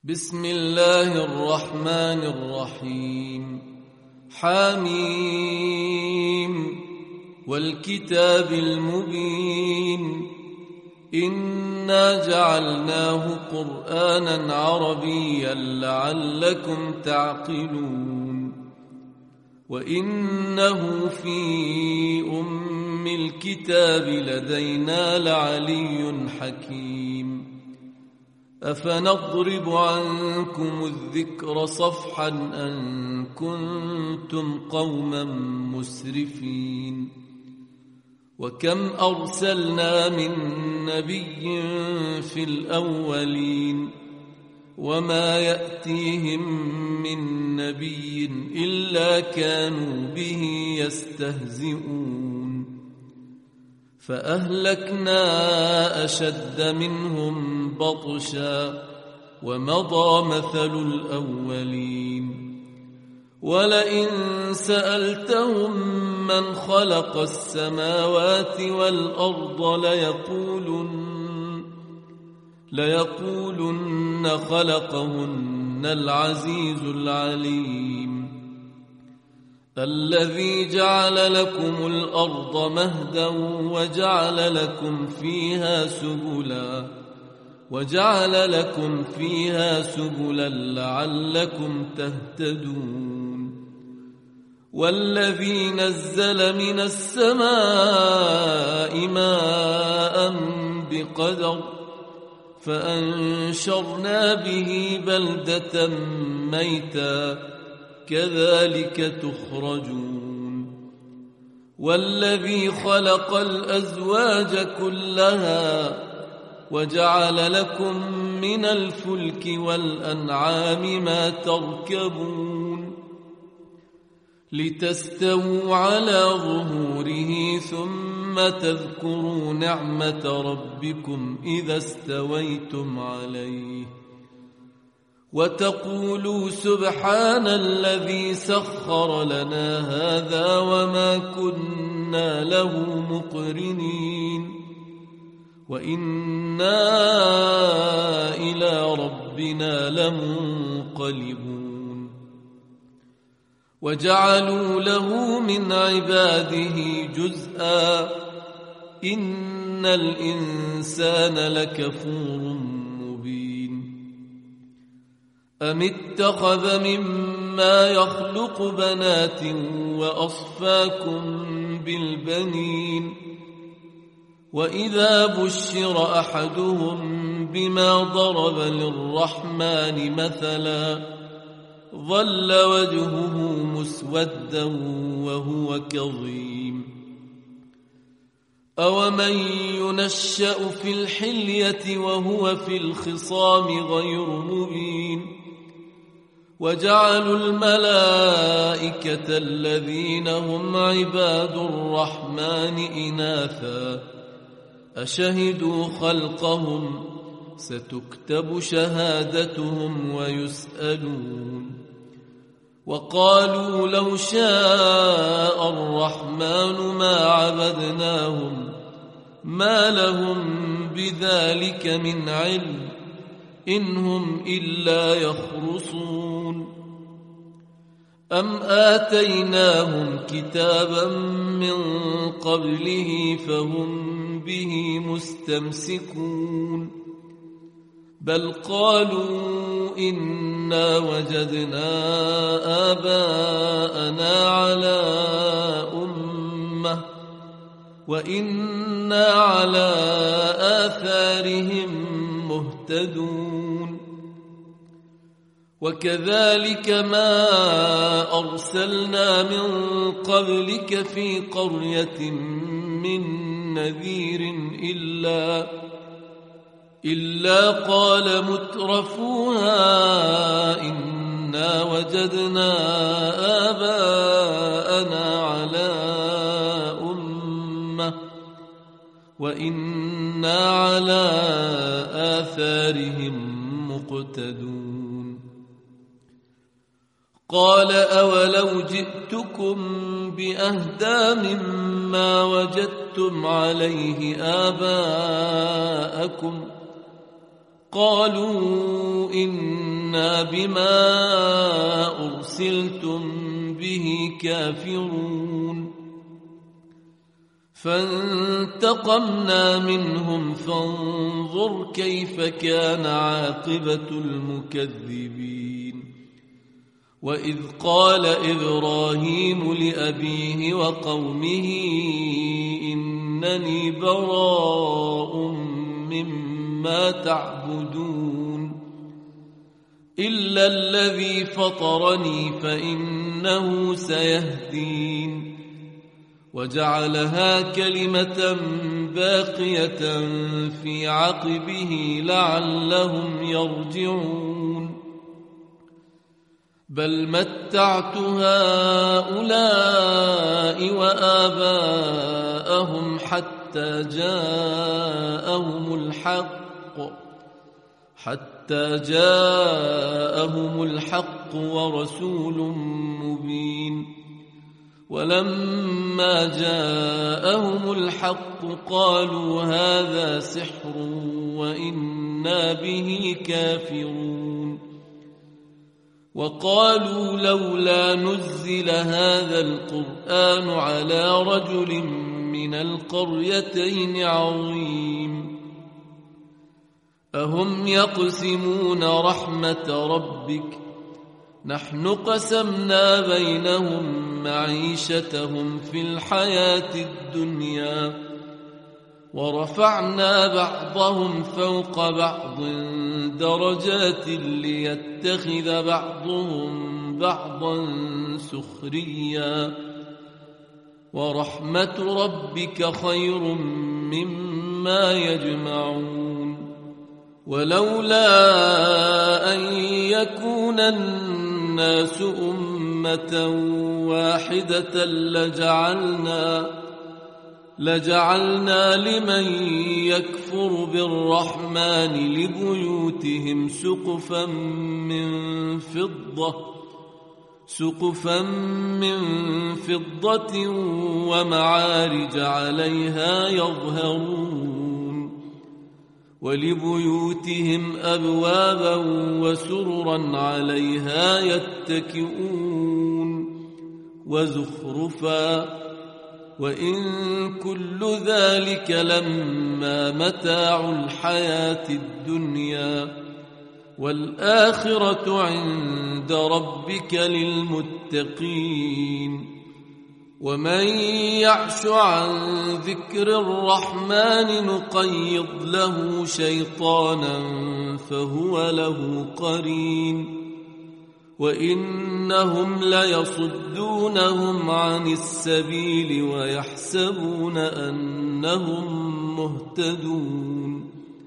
بسم الله الرحمن الرحيم. حميم والكتاب المبين إنا جعلناه قرآنا عربيا لعلكم تعقلون وإنه في أم الكتاب لدينا لعلي حكيم. أفنضرب عنكم الذكر صفحا أن كنتم قوما مسرفين. وكم أرسلنا من نبي في الأولين وما يأتيهم من نبي إلا كانوا به يستهزئون. فأهلكنا أشد منهم بطشا ومضى مثل الأولين. ولئن سألتهم من خلق السماوات والأرض ليقولن خلقهن العزيز العليم. الذي جعل لكم الأرض مهدا وجعل لكم فيها سبلا لعلكم تهتدون. والذي نزل من السماء ماء بقدر فأنشرنا به بلدة ميتا كذلك تخرجون. والذي خلق الأزواج كلها وجعل لكم من الفلك والأنعام ما تركبون لتستووا على ظهوره ثم تذكروا نعمة ربكم إذا استويتم عليه وتقولوا سبحان الذي سخر لنا هذا وما كنا له مقرنين وإنا إلى ربنا لمنقلبون. وجعلوا له من عباده جزءا إن الإنسان لكفور مبين. أم اتخذ مما يخلق بنات وأصفاكم بالبنين وإذا بشر أحدهم بما ضرب للرحمن مثلا ظل وجهه مسودا وهو كظيم. أومن ينشأ في الحلية وهو في الخصام غير مبين. وجعلوا الملائكة الذين هم عباد الرحمن إناثا أشهدوا خلقهم ستكتب شهادتهم ويسألون. وقالوا لو شاء الرحمن ما عبدناهم ما لهم بذلك من علم إن هم إلا يخرصون. أم آتيناهم كتابا من قبله فهم به مستمسكون. بل قالوا إنا وجدنا آباءنا على أمة وإنا على آثارهم مهتدون. وكذلك ما أرسلنا من قبلك في قرية من نذير إلا قال مترفوها إنا وجدنا آباءنا على أمة وإنا على آثارهم مقتدون. قال أولو جئتكم بأهدى مما وجدتم عليه آباءكم قالوا إنا بما أرسلتم به كافرون فانتقمنا منهم فانظر كيف كان عاقبة المكذبين وإذ قال إبراهيم لأبيه وقومه إنني براء مما تعبدون إلا الذي فطرني فإنه سيهدين وجعلها كلمة باقية في عقبه لعلهم يرجعون بل متعت هؤلاء وآباءهم حتى جاءهم الحق ورسول مبين ولما جاءهم الحق قالوا هذا سحر وإنا به كافرون وقالوا لولا نزل هذا القرآن على رجل من القريتين عظيم أهم يقسمون رحمة ربك نحن قسمنا بينهم معيشتهم في الحياة الدنيا ورفعنا بعضهم فوق بعض درجات ليتخذ بعضهم بعضا سخريا ورحمة ربك خير مما يجمعون ولولا أن يكون الناس أمة واحدة لجعلنا لمن يكفر بالرحمن لبيوتهم سقفا من فضة ومعارج عليها يظهرون ولبيوتهم أبوابا وسررا عليها يتكئون وزخرفا وإن كل ذلك لما متاع الحياة الدنيا والآخرة عند ربك للمتقين ومن يعش عن ذكر الرحمن نقيض له شيطانا فهو له قرين وإنهم ليصدونهم عن السبيل ويحسبون أنهم مهتدون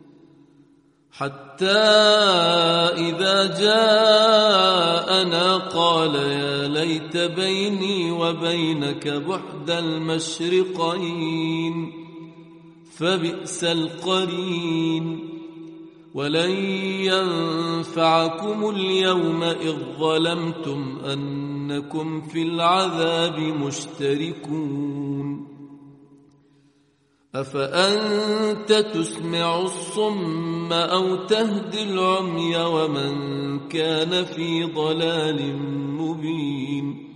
حتى إذا جاءنا قال يا ليت بيني وبينك بعد المشرقين فبئس القرين ولن ينفعكم اليوم إذ ظلمتم أنكم في العذاب مشتركون أفأنت تسمع الصم أو تهدي العمي ومن كان في ضلال مبين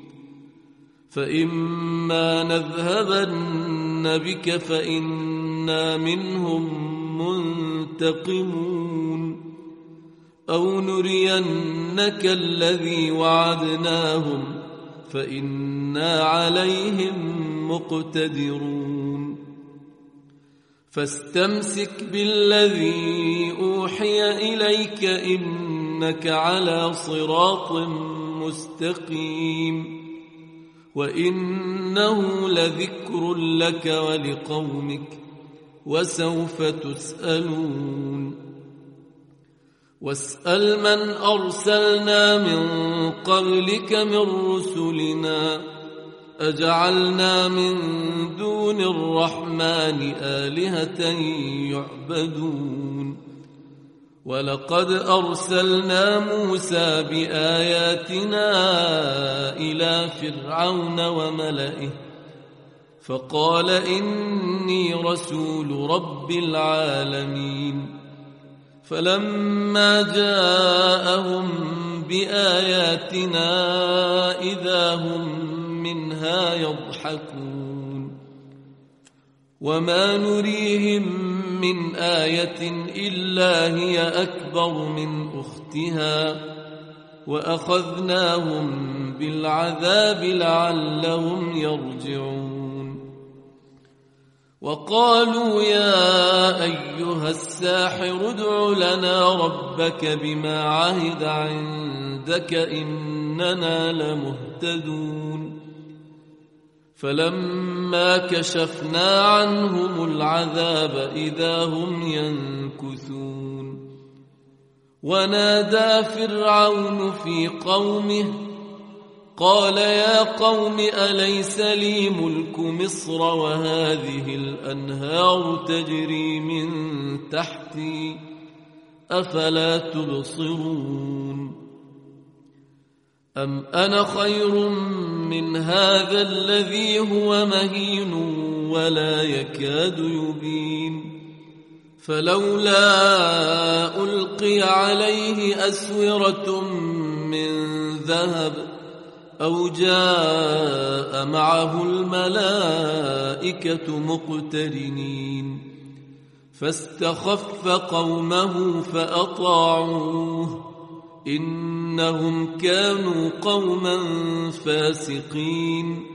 فإما نذهبن بك فإنا منهم منتقمون أو نرينك الذي وعدناهم فإنا عليهم مقتدرون فاستمسك بالذي أوحي إليك إنك على صراط مستقيم وإنه لذكر لك ولقومك وسوف تسألون واسأل من أرسلنا من قبلك من رسلنا أجعلنا من دون الرحمن آلهة يعبدون ولقد أرسلنا موسى بآياتنا إلى فرعون وملئه فقال إني رسول رب العالمين فلما جاءهم بآياتنا إذا هم منها يضحكون وما نريهم من آية إلا هي أكبر من أختها وأخذناهم بالعذاب لعلهم يرجعون وقالوا يا أيها الساحر ادع لنا ربك بما عهد عندك إننا لمهتدون فلما كشفنا عنهم العذاب إذا هم ينكثون ونادى فرعون في قومه قال يا قوم أليس لي ملك مصر وهذه الأنهار تجري من تحتي أفلا تبصرون أم أنا خير من هذا الذي هو مهين ولا يكاد يبين فلولا ألقي عليه أسورة من ذهب أو جاء معه الملائكة مقترنين فاستخف قومه فأطاعوه إنهم كانوا قوما فاسقين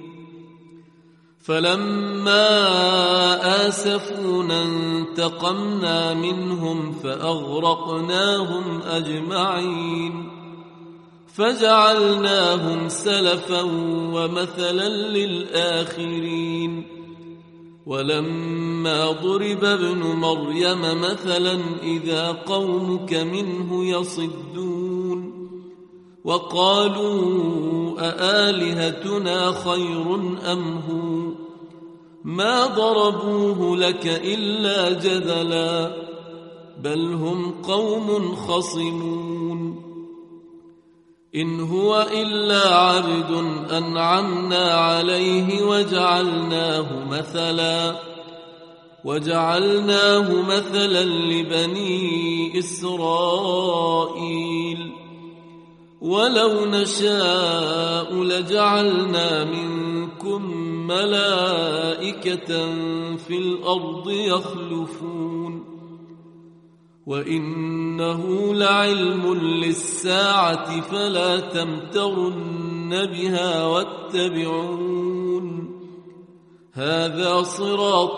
فلما آسفونا انتقمنا منهم فأغرقناهم أجمعين فجعلناهم سلفا ومثلا للآخرين ولما ضرب ابن مريم مثلا إذا قومك منه يصدون وقالوا أآلهتنا خير أم هو ما ضربوه لك إلا جدلا بل هم قوم خصمون إن هو إلا عبد أنعمنا عليه وجعلناه مثلا لبني إسرائيل ولو نشاء لجعلنا منكم ملائكة في الأرض يخلفون وإنه لعلم للساعة فلا تمترن بها واتبعون هذا صراط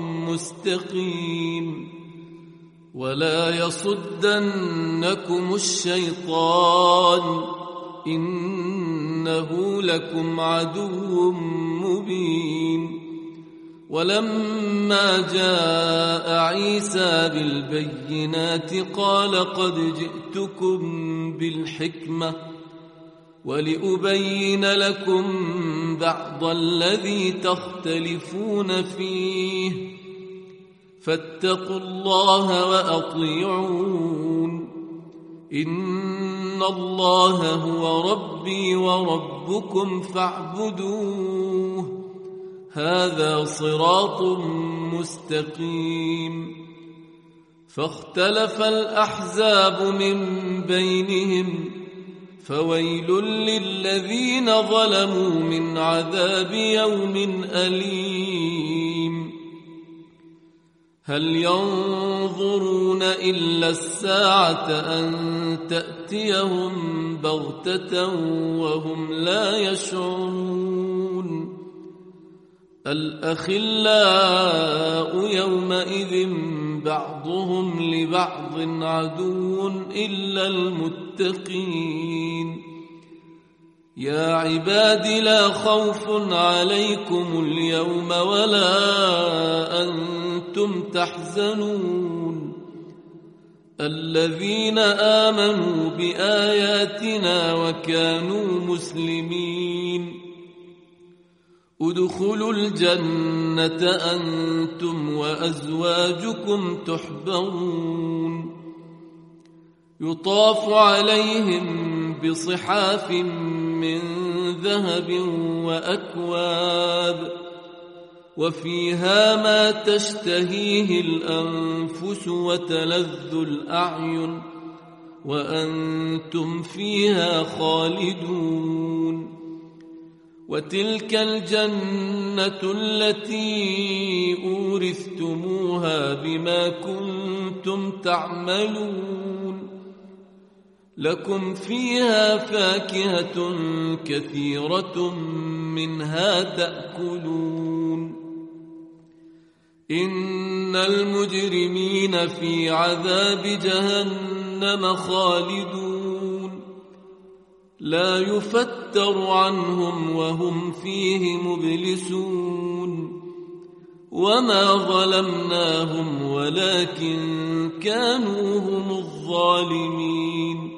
مستقيم ولا يصدنكم الشيطان إنه لكم عدو مبين ولما جاء عيسى بالبينات قال قد جئتكم بالحكمة ولأبين لكم بعض الذي تختلفون فيه فاتقوا الله وأطيعون إن الله هو ربي وربكم فاعبدوه هذا صراط مستقيم فاختلف الأحزاب من بينهم فويل للذين ظلموا من عذاب يوم أليم هل ينظرون إلا الساعة أن تأتيهم بغتة وهم لا يشعرون الأخلاء يومئذ بعضهم لبعض عدو إلا المتقين يا عباد لا خوف عليكم اليوم ولا أنتم تحزنون الذين آمنوا بآياتنا وكانوا مسلمين ادخلوا الجنة أنتم وأزواجكم تحبرون يطاف عليهم بصحاف من ذهب وفيها ما تشتهيه الأنفس وتلذ الأعين وأنتم فيها خالدون. وتلك الجنة التي أورثتموها بما كنتم تعملون، لكم فيها فاكهة كثيرة منها تأكلون. إن المجرمين في عذاب جهنم خالدون، لا يفتر عنهم وهم فيه مبلسون. وما ظلمناهم ولكن كانوا هم الظالمين.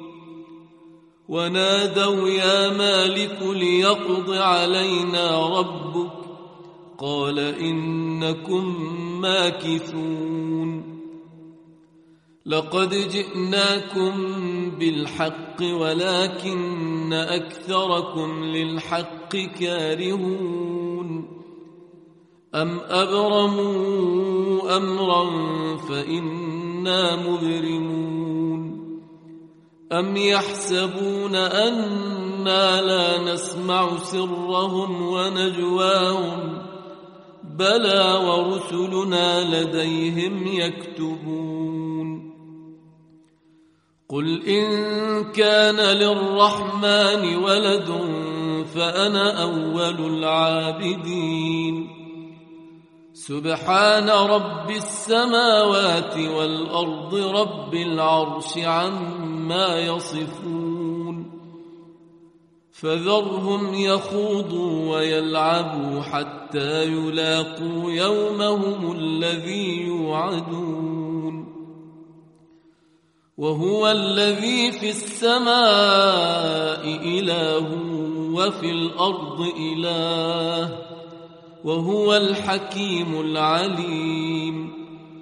ونادوا يا مالك ليقض علينا ربك، قال إنكم ماكثون. لقد جئناكم بالحق ولكن أكثركم للحق كارهون. أم أبرموا أمرا فإنا مبرمون. أم يحسبون أنا لا نسمع سرهم ونجواهم، بلى ورسلنا لديهم يكتبون. قل إن كان للرحمن ولد فأنا أول العابدين. سبحان رب السماوات والأرض رب العرش عما يصفون. فذرهم يخوضوا ويلعبوا حتى يلاقوا يومهم الذي يوعدون. وهو الذي في السماء إله وفي الأرض إله، وهو الحكيم العليم.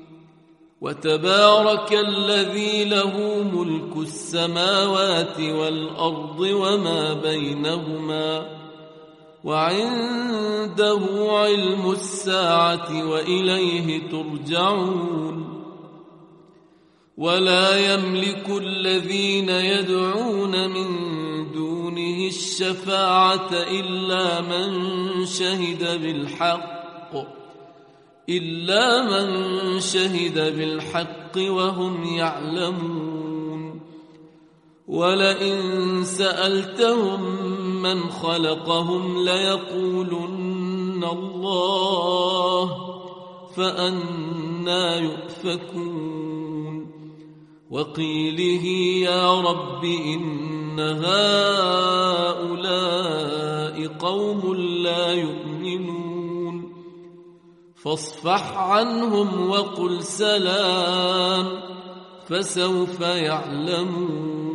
وتبارك الذي له ملك السماوات والأرض وما بينهما، وعنده علم الساعة وإليه ترجعون. ولا يملك الذين يدعون من دونه الشفاعة إلا من شهد بالحق وهم يعلمون. ولئن سألتهم من خلقهم ليقولن الله، فأنى يؤفكون. وقيله يا رب إن هؤلاء قوم لا يؤمنون، فاصفح عنهم وقل سلام، فسوف يعلمون.